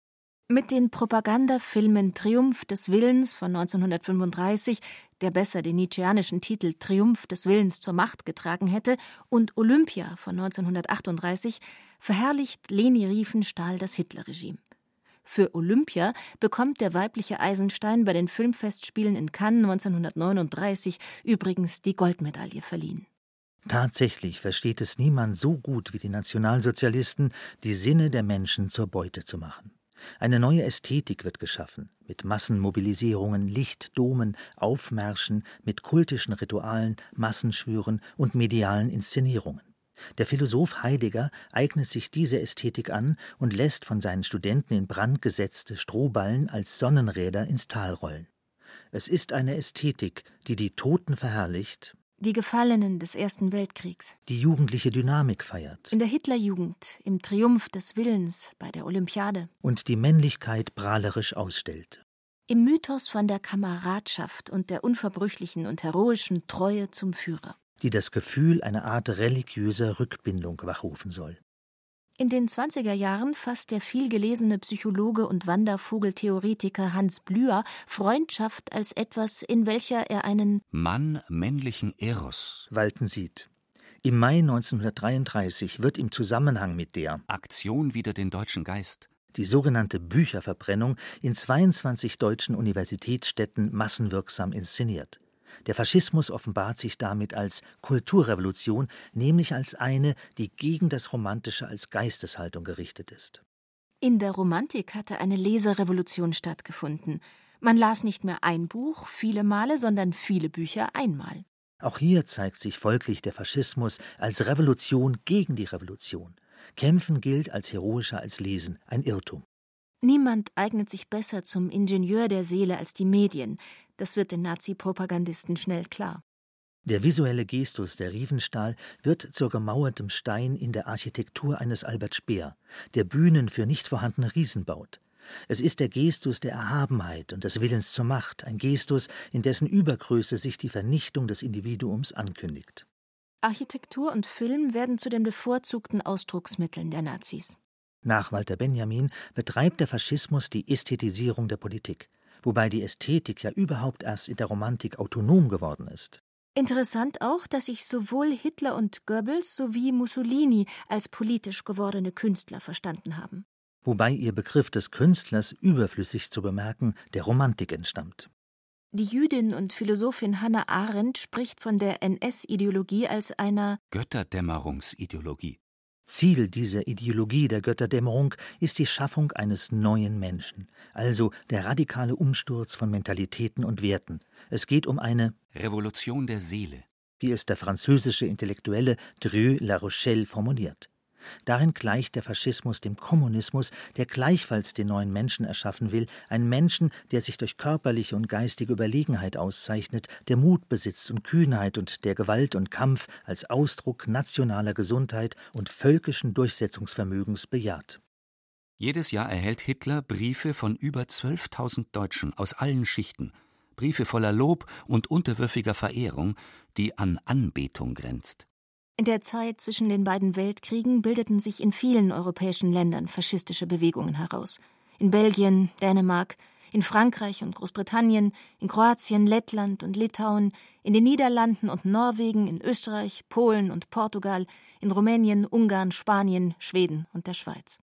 Mit den Propagandafilmen Triumph des Willens von neunzehnhundertfünfunddreißig, der besser den nietzscheanischen Titel Triumph des Willens zur Macht getragen hätte, und Olympia von neunzehnhundertachtunddreißig verherrlicht Leni Riefenstahl das Hitlerregime. Für Olympia bekommt der weibliche Eisenstein bei den Filmfestspielen in Cannes neunzehnhundertneununddreißig übrigens die Goldmedaille verliehen. Tatsächlich versteht es niemand so gut wie die Nationalsozialisten, die Sinne der Menschen zur Beute zu machen. Eine neue Ästhetik wird geschaffen, mit Massenmobilisierungen, Lichtdomen, Aufmärschen, mit kultischen Ritualen, Massenschwüren und medialen Inszenierungen. Der Philosoph Heidegger eignet sich diese Ästhetik an und lässt von seinen Studenten in Brand gesetzte Strohballen als Sonnenräder ins Tal rollen. Es ist eine Ästhetik, die die Toten verherrlicht, die Gefallenen des Ersten Weltkriegs, die jugendliche Dynamik feiert, in der Hitlerjugend, im Triumph des Willens bei der Olympiade und die Männlichkeit prahlerisch ausstellt. Im Mythos von der Kameradschaft und der unverbrüchlichen und heroischen Treue zum Führer, die das Gefühl einer Art religiöser Rückbindung wachrufen soll. In den zwanziger Jahren fasst der vielgelesene Psychologe und Wandervogeltheoretiker Hans Blüher Freundschaft als etwas, in welcher er einen Mann-männlichen Eros walten sieht. Im Mai neunzehnhundertdreiunddreißig wird im Zusammenhang mit der Aktion wider den deutschen Geist die sogenannte Bücherverbrennung in zweiundzwanzig deutschen Universitätsstädten massenwirksam inszeniert. Der Faschismus offenbart sich damit als Kulturrevolution, nämlich als eine, die gegen das Romantische als Geisteshaltung gerichtet ist. In der Romantik hatte eine Leserevolution stattgefunden. Man las nicht mehr ein Buch viele Male, sondern viele Bücher einmal. Auch hier zeigt sich folglich der Faschismus als Revolution gegen die Revolution. Kämpfen gilt als heroischer als Lesen, ein Irrtum. Niemand eignet sich besser zum Ingenieur der Seele als die Medien. Das wird den Nazi-Propagandisten schnell klar. Der visuelle Gestus der Riefenstahl wird zur gemauertem Stein in der Architektur eines Albert Speer, der Bühnen für nicht vorhandene Riesen baut. Es ist der Gestus der Erhabenheit und des Willens zur Macht, ein Gestus, in dessen Übergröße sich die Vernichtung des Individuums ankündigt. Architektur und Film werden zu den bevorzugten Ausdrucksmitteln der Nazis. Nach Walter Benjamin betreibt der Faschismus die Ästhetisierung der Politik, wobei die Ästhetik ja überhaupt erst in der Romantik autonom geworden ist. Interessant auch, dass sich sowohl Hitler und Goebbels sowie Mussolini als politisch gewordene Künstler verstanden haben. Wobei ihr Begriff des Künstlers überflüssig zu bemerken der Romantik entstammt. Die Jüdin und Philosophin Hannah Arendt spricht von der N S-Ideologie als einer Götterdämmerungsideologie. Ziel dieser Ideologie der Götterdämmerung ist die Schaffung eines neuen Menschen, also der radikale Umsturz von Mentalitäten und Werten. Es geht um eine Revolution der Seele, wie es der französische Intellektuelle Drieux La Rochelle formuliert. Darin gleicht der Faschismus dem Kommunismus, der gleichfalls den neuen Menschen erschaffen will, einen Menschen, der sich durch körperliche und geistige Überlegenheit auszeichnet, der Mut besitzt und Kühnheit und der Gewalt und Kampf als Ausdruck nationaler Gesundheit und völkischen Durchsetzungsvermögens bejaht. Jedes Jahr erhält Hitler Briefe von über zwölftausend Deutschen aus allen Schichten, Briefe voller Lob und unterwürfiger Verehrung, die an Anbetung grenzt. In der Zeit zwischen den beiden Weltkriegen bildeten sich in vielen europäischen Ländern faschistische Bewegungen heraus. In Belgien, Dänemark, in Frankreich und Großbritannien, in Kroatien, Lettland und Litauen, in den Niederlanden und Norwegen, in Österreich, Polen und Portugal, in Rumänien, Ungarn, Spanien, Schweden und der Schweiz.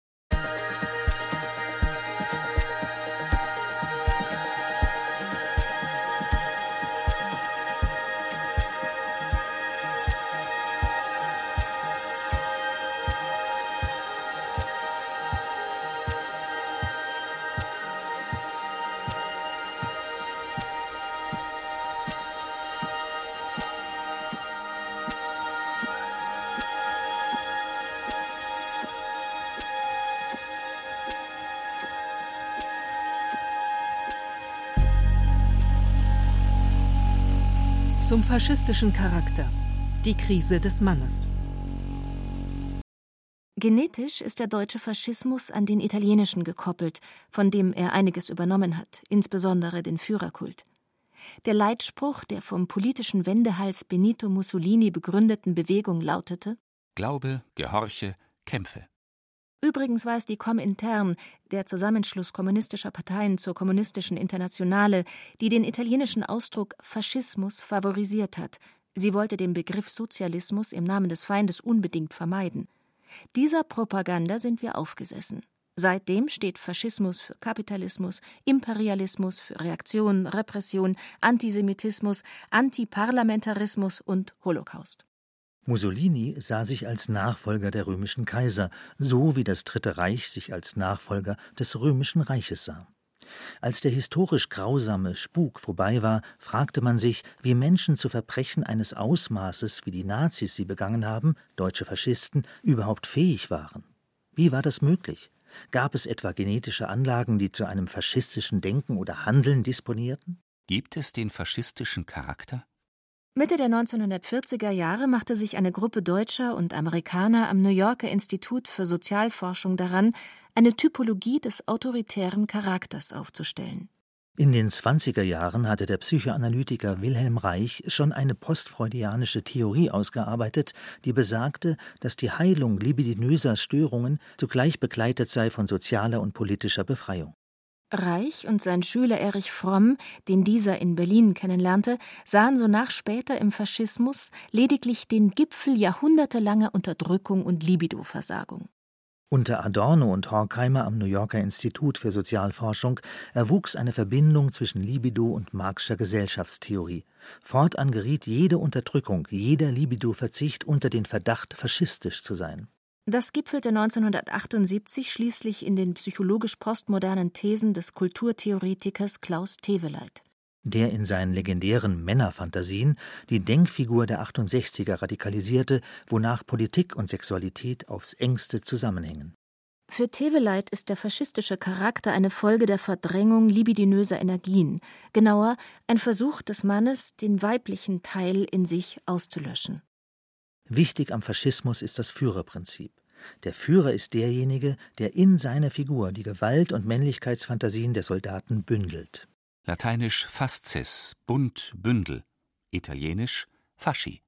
Zum faschistischen Charakter. Die Krise des Mannes. Genetisch ist der deutsche Faschismus an den italienischen gekoppelt, von dem er einiges übernommen hat, insbesondere den Führerkult. Der Leitspruch der vom politischen Wendehals Benito Mussolini begründeten Bewegung lautete: Glaube, gehorche, kämpfe. Übrigens war es die Komintern, der Zusammenschluss kommunistischer Parteien zur Kommunistischen Internationale, die den italienischen Ausdruck Faschismus favorisiert hat. Sie wollte den Begriff Sozialismus im Namen des Feindes unbedingt vermeiden. Dieser Propaganda sind wir aufgesessen. Seitdem steht Faschismus für Kapitalismus, Imperialismus für Reaktion, Repression, Antisemitismus, Antiparlamentarismus und Holocaust. Mussolini sah sich als Nachfolger der römischen Kaiser, so wie das Dritte Reich sich als Nachfolger des römischen Reiches sah. Als der historisch grausame Spuk vorbei war, fragte man sich, wie Menschen zu Verbrechen eines Ausmaßes, wie die Nazis sie begangen haben, deutsche Faschisten, überhaupt fähig waren. Wie war das möglich? Gab es etwa genetische Anlagen, die zu einem faschistischen Denken oder Handeln disponierten? Gibt es den faschistischen Charakter? Mitte der neunzehnhundertvierziger Jahre machte sich eine Gruppe Deutscher und Amerikaner am New Yorker Institut für Sozialforschung daran, eine Typologie des autoritären Charakters aufzustellen. In den zwanziger Jahren hatte der Psychoanalytiker Wilhelm Reich schon eine postfreudianische Theorie ausgearbeitet, die besagte, dass die Heilung libidinöser Störungen zugleich begleitet sei von sozialer und politischer Befreiung. Reich und sein Schüler Erich Fromm, den dieser in Berlin kennenlernte, sahen sonach später im Faschismus lediglich den Gipfel jahrhundertelanger Unterdrückung und Libidoversagung. Unter Adorno und Horkheimer am New Yorker Institut für Sozialforschung erwuchs eine Verbindung zwischen Libido und Marx'scher Gesellschaftstheorie. Fortan geriet jede Unterdrückung, jeder Libido-Verzicht unter den Verdacht, faschistisch zu sein. Das gipfelte neunzehnhundertachtundsiebzig schließlich in den psychologisch-postmodernen Thesen des Kulturtheoretikers Klaus Teweleit, der in seinen legendären Männerfantasien die Denkfigur der achtundsechziger radikalisierte, wonach Politik und Sexualität aufs engste zusammenhängen. Für Teweleit ist der faschistische Charakter eine Folge der Verdrängung libidinöser Energien, genauer ein Versuch des Mannes, den weiblichen Teil in sich auszulöschen. Wichtig am Faschismus ist das Führerprinzip. Der Führer ist derjenige, der in seiner Figur die Gewalt- und Männlichkeitsfantasien der Soldaten bündelt. Lateinisch fasces, bunt, Bündel, italienisch fasci.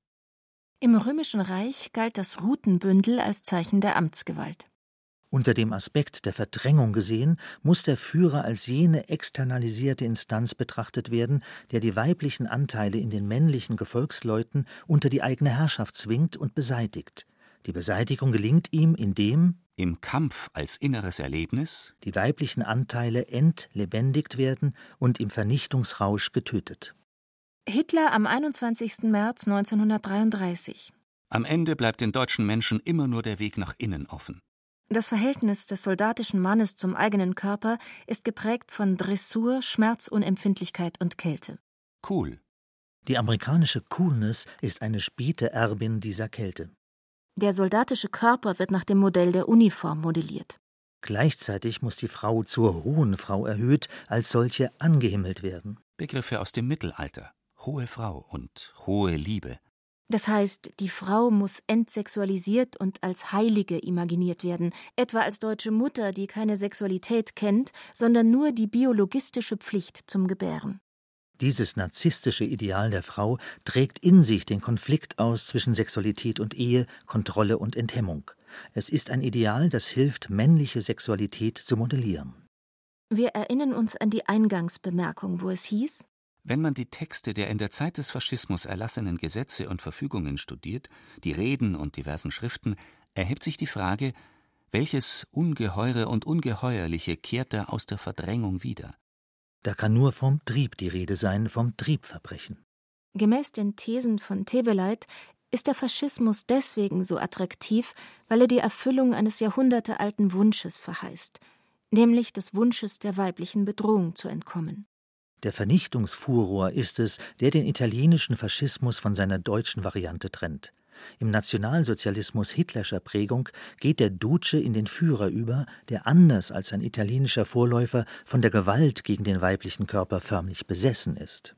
Im Römischen Reich galt das Rutenbündel als Zeichen der Amtsgewalt. Unter dem Aspekt der Verdrängung gesehen, muss der Führer als jene externalisierte Instanz betrachtet werden, der die weiblichen Anteile in den männlichen Gefolgsleuten unter die eigene Herrschaft zwingt und beseitigt. Die Beseitigung gelingt ihm, indem im Kampf als inneres Erlebnis die weiblichen Anteile entlebendigt werden und im Vernichtungsrausch getötet. Hitler am einundzwanzigsten März neunzehnhundertdreiunddreißig. Am Ende bleibt den deutschen Menschen immer nur der Weg nach innen offen. Das Verhältnis des soldatischen Mannes zum eigenen Körper ist geprägt von Dressur, Schmerzunempfindlichkeit und Kälte. Cool. Die amerikanische Coolness ist eine späte Erbin dieser Kälte. Der soldatische Körper wird nach dem Modell der Uniform modelliert. Gleichzeitig muss die Frau zur hohen Frau erhöht, als solche angehimmelt werden. Begriffe aus dem Mittelalter. Hohe Frau und hohe Liebe. Das heißt, die Frau muss entsexualisiert und als Heilige imaginiert werden, etwa als deutsche Mutter, die keine Sexualität kennt, sondern nur die biologistische Pflicht zum Gebären. Dieses narzisstische Ideal der Frau trägt in sich den Konflikt aus zwischen Sexualität und Ehe, Kontrolle und Enthemmung. Es ist ein Ideal, das hilft, männliche Sexualität zu modellieren. Wir erinnern uns an die Eingangsbemerkung, wo es hieß: Wenn man die Texte der in der Zeit des Faschismus erlassenen Gesetze und Verfügungen studiert, die Reden und diversen Schriften, erhebt sich die Frage, welches Ungeheure und Ungeheuerliche kehrt da aus der Verdrängung wieder? Da kann nur vom Trieb die Rede sein, vom Triebverbrechen. Gemäß den Thesen von Teweleit ist der Faschismus deswegen so attraktiv, weil er die Erfüllung eines jahrhundertealten Wunsches verheißt, nämlich des Wunsches der weiblichen Bedrohung zu entkommen. Der Vernichtungsfuror ist es, der den italienischen Faschismus von seiner deutschen Variante trennt. Im Nationalsozialismus hitlerscher Prägung geht der Duce in den Führer über, der anders als sein italienischer Vorläufer von der Gewalt gegen den weiblichen Körper förmlich besessen ist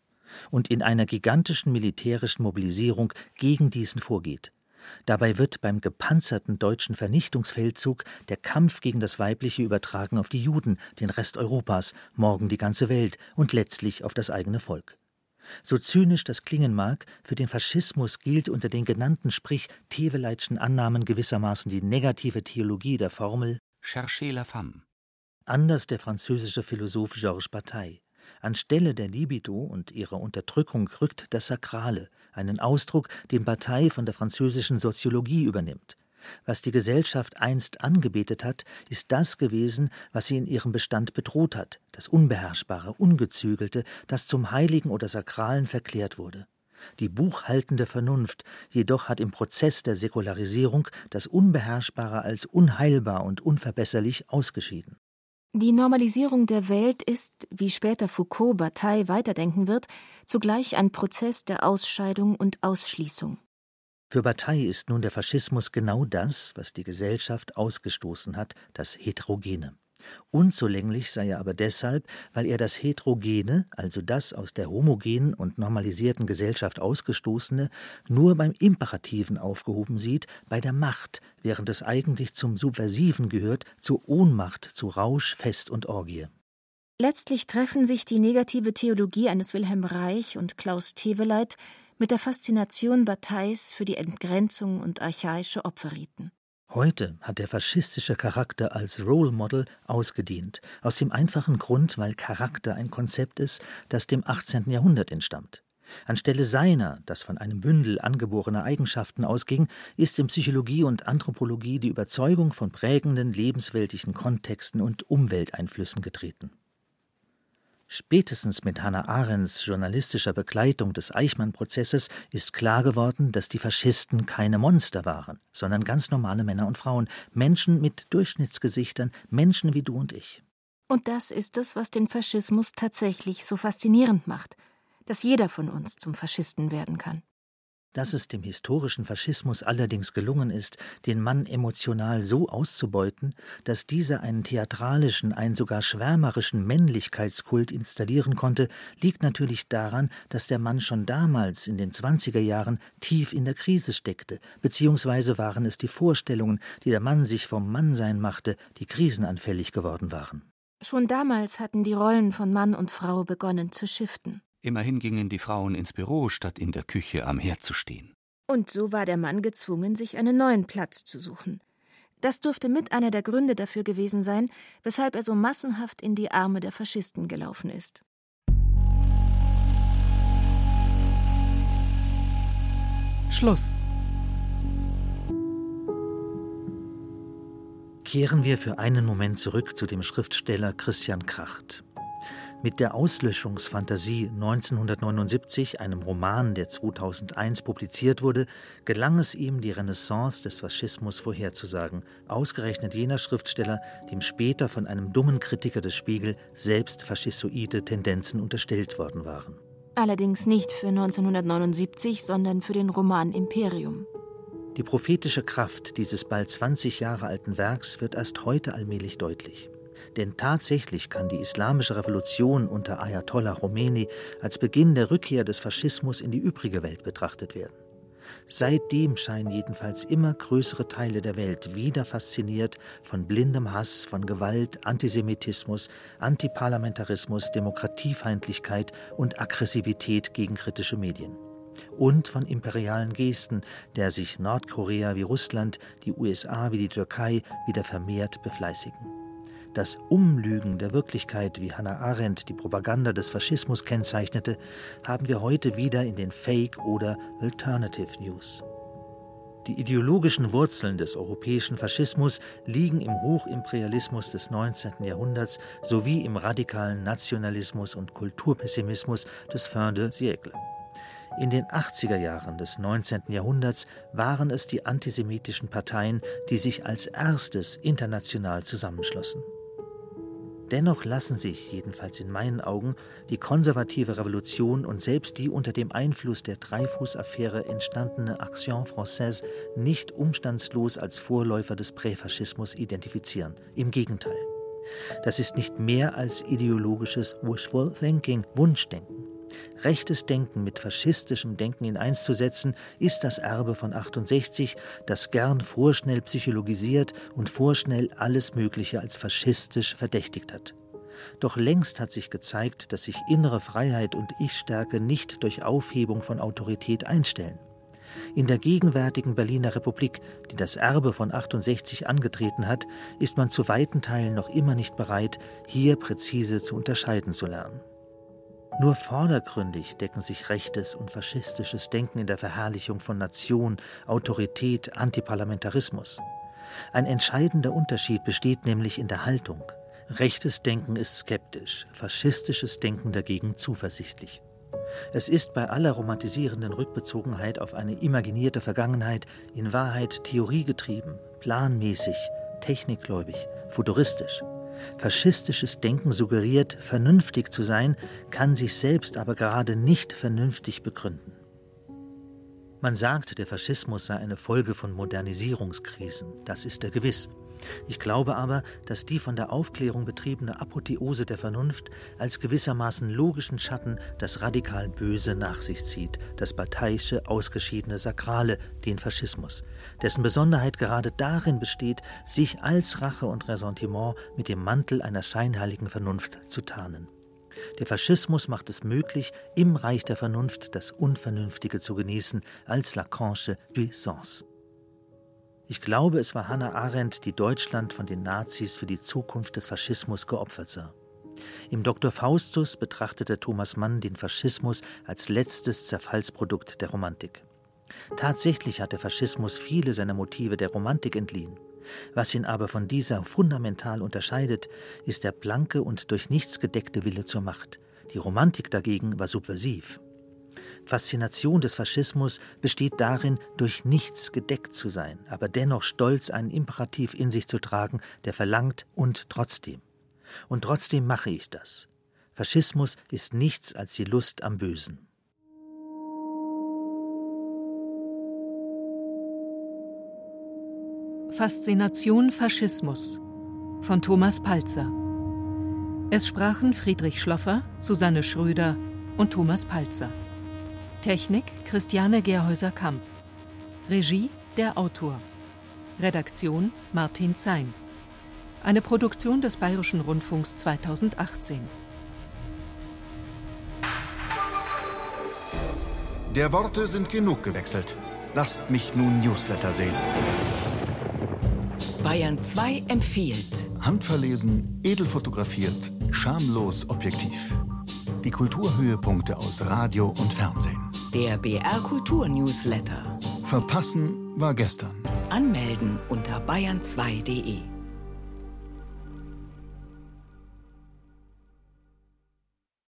und in einer gigantischen militärischen Mobilisierung gegen diesen vorgeht. Dabei wird beim gepanzerten deutschen Vernichtungsfeldzug der Kampf gegen das Weibliche übertragen auf die Juden, den Rest Europas, morgen die ganze Welt und letztlich auf das eigene Volk. So zynisch das klingen mag, für den Faschismus gilt unter den genannten sprich Teveleitschen Annahmen gewissermaßen die negative Theologie der Formel Cherchez la femme. Anders der französische Philosoph Georges Bataille. Anstelle der Libido und ihrer Unterdrückung rückt das Sakrale, einen Ausdruck, den Bataille von der französischen Soziologie übernimmt. Was die Gesellschaft einst angebetet hat, ist das gewesen, was sie in ihrem Bestand bedroht hat, das Unbeherrschbare, Ungezügelte, das zum Heiligen oder Sakralen verklärt wurde. Die buchhaltende Vernunft jedoch hat im Prozess der Säkularisierung das Unbeherrschbare als unheilbar und unverbesserlich ausgeschieden. Die Normalisierung der Welt ist, wie später Foucault Bataille weiterdenken wird, zugleich ein Prozess der Ausscheidung und Ausschließung. Für Bataille ist nun der Faschismus genau das, was die Gesellschaft ausgestoßen hat, das Heterogene. Unzulänglich sei er aber deshalb, weil er das Heterogene, also das aus der homogenen und normalisierten Gesellschaft ausgestoßene, nur beim Imperativen aufgehoben sieht, bei der Macht, während es eigentlich zum Subversiven gehört, zur Ohnmacht, zu Rausch, Fest und Orgie. Letztlich treffen sich die negative Theologie eines Wilhelm Reich und Klaus Teweleit mit der Faszination Batailles für die Entgrenzung und archaische Opferriten. Heute hat der faschistische Charakter als Role Model ausgedient, aus dem einfachen Grund, weil Charakter ein Konzept ist, das dem achtzehnten Jahrhundert entstammt. Anstelle seiner, das von einem Bündel angeborener Eigenschaften ausging, ist in Psychologie und Anthropologie die Überzeugung von prägenden lebensweltlichen Kontexten und Umwelteinflüssen getreten. Spätestens mit Hannah Arendts journalistischer Begleitung des Eichmann-Prozesses ist klar geworden, dass die Faschisten keine Monster waren, sondern ganz normale Männer und Frauen, Menschen mit Durchschnittsgesichtern, Menschen wie du und ich. Und das ist es, was den Faschismus tatsächlich so faszinierend macht, dass jeder von uns zum Faschisten werden kann. Dass es dem historischen Faschismus allerdings gelungen ist, den Mann emotional so auszubeuten, dass dieser einen theatralischen, einen sogar schwärmerischen Männlichkeitskult installieren konnte, liegt natürlich daran, dass der Mann schon damals in den zwanziger Jahren tief in der Krise steckte, beziehungsweise waren es die Vorstellungen, die der Mann sich vom Mannsein machte, die krisenanfällig geworden waren. Schon damals hatten die Rollen von Mann und Frau begonnen zu shiften. Immerhin gingen die Frauen ins Büro, statt in der Küche am Herd zu stehen. Und so war der Mann gezwungen, sich einen neuen Platz zu suchen. Das dürfte mit einer der Gründe dafür gewesen sein, weshalb er so massenhaft in die Arme der Faschisten gelaufen ist. Schluss. Kehren wir für einen Moment zurück zu dem Schriftsteller Christian Kracht. Mit der Auslöschungsfantasie neunzehnhundertneunundsiebzig, einem Roman, der zweitausendeins publiziert wurde, gelang es ihm, die Renaissance des Faschismus vorherzusagen, ausgerechnet jener Schriftsteller, dem später von einem dummen Kritiker des Spiegel selbst faschistoide Tendenzen unterstellt worden waren. Allerdings nicht für neunzehnhundertneunundsiebzig, sondern für den Roman Imperium. Die prophetische Kraft dieses bald zwanzig Jahre alten Werks wird erst heute allmählich deutlich. Denn tatsächlich kann die islamische Revolution unter Ayatollah Khomeini als Beginn der Rückkehr des Faschismus in die übrige Welt betrachtet werden. Seitdem scheinen jedenfalls immer größere Teile der Welt wieder fasziniert von blindem Hass, von Gewalt, Antisemitismus, Antiparlamentarismus, Demokratiefeindlichkeit und Aggressivität gegen kritische Medien. Und von imperialen Gesten, der sich Nordkorea wie Russland, die U S A wie die Türkei wieder vermehrt befleißigen. Das Umlügen der Wirklichkeit, wie Hannah Arendt die Propaganda des Faschismus kennzeichnete, haben wir heute wieder in den Fake- oder Alternative News. Die ideologischen Wurzeln des europäischen Faschismus liegen im Hochimperialismus des neunzehnten Jahrhunderts sowie im radikalen Nationalismus und Kulturpessimismus des Fin de siècle. In den achtziger Jahren des neunzehnten Jahrhunderts waren es die antisemitischen Parteien, die sich als erstes international zusammenschlossen. Dennoch lassen sich, jedenfalls in meinen Augen, die konservative Revolution und selbst die unter dem Einfluss der Dreyfus-Affäre entstandene Action Française nicht umstandslos als Vorläufer des Präfaschismus identifizieren. Im Gegenteil. Das ist nicht mehr als ideologisches Wishful Thinking, Wunschdenken. Rechtes Denken mit faschistischem Denken in eins zu setzen, ist das Erbe von achtundsechzig, das gern vorschnell psychologisiert und vorschnell alles Mögliche als faschistisch verdächtigt hat. Doch längst hat sich gezeigt, dass sich innere Freiheit und Ich-Stärke nicht durch Aufhebung von Autorität einstellen. In der gegenwärtigen Berliner Republik, die das Erbe von achtundsechzig angetreten hat, ist man zu weiten Teilen noch immer nicht bereit, hier präzise zu unterscheiden zu lernen. Nur vordergründig decken sich rechtes und faschistisches Denken in der Verherrlichung von Nation, Autorität, Antiparlamentarismus. Ein entscheidender Unterschied besteht nämlich in der Haltung. Rechtes Denken ist skeptisch, faschistisches Denken dagegen zuversichtlich. Es ist bei aller romantisierenden Rückbezogenheit auf eine imaginierte Vergangenheit in Wahrheit theoriegetrieben, planmäßig, technikgläubig, futuristisch. Faschistisches Denken suggeriert, vernünftig zu sein, kann sich selbst aber gerade nicht vernünftig begründen. Man sagt, der Faschismus sei eine Folge von Modernisierungskrisen. Das ist er gewiss. Ich glaube aber, dass die von der Aufklärung betriebene Apotheose der Vernunft als gewissermaßen logischen Schatten das radikal Böse nach sich zieht, das parteiische, ausgeschiedene Sakrale, den Faschismus, dessen Besonderheit gerade darin besteht, sich als Rache und Ressentiment mit dem Mantel einer scheinheiligen Vernunft zu tarnen. Der Faschismus macht es möglich, im Reich der Vernunft das Unvernünftige zu genießen, als Lacanische Jouissance. Ich glaube, es war Hannah Arendt, die Deutschland von den Nazis für die Zukunft des Faschismus geopfert sah. Im Doktor Faustus betrachtete Thomas Mann den Faschismus als letztes Zerfallsprodukt der Romantik. Tatsächlich hat der Faschismus viele seiner Motive der Romantik entliehen. Was ihn aber von dieser fundamental unterscheidet, ist der blanke und durch nichts gedeckte Wille zur Macht. Die Romantik dagegen war subversiv. Faszination des Faschismus besteht darin, durch nichts gedeckt zu sein, aber dennoch stolz einen Imperativ in sich zu tragen, der verlangt und trotzdem. Und trotzdem mache ich das. Faschismus ist nichts als die Lust am Bösen. Faszination Faschismus von Thomas Palzer. Es sprachen Friedrich Schloffer, Susanne Schröder und Thomas Palzer. Technik Christiane Gerhäuser-Kamp. Regie der Autor. Redaktion Martin Zein. Eine Produktion des Bayerischen Rundfunks zweitausendachtzehn. Der Worte sind genug gewechselt. Lasst mich nun Newsletter sehen. Bayern zwei empfiehlt. Handverlesen, edel fotografiert, schamlos objektiv. Die Kulturhöhepunkte aus Radio und Fernsehen. Der B R Kultur-Newsletter. Verpassen war gestern. Anmelden unter bayern zwei punkt de.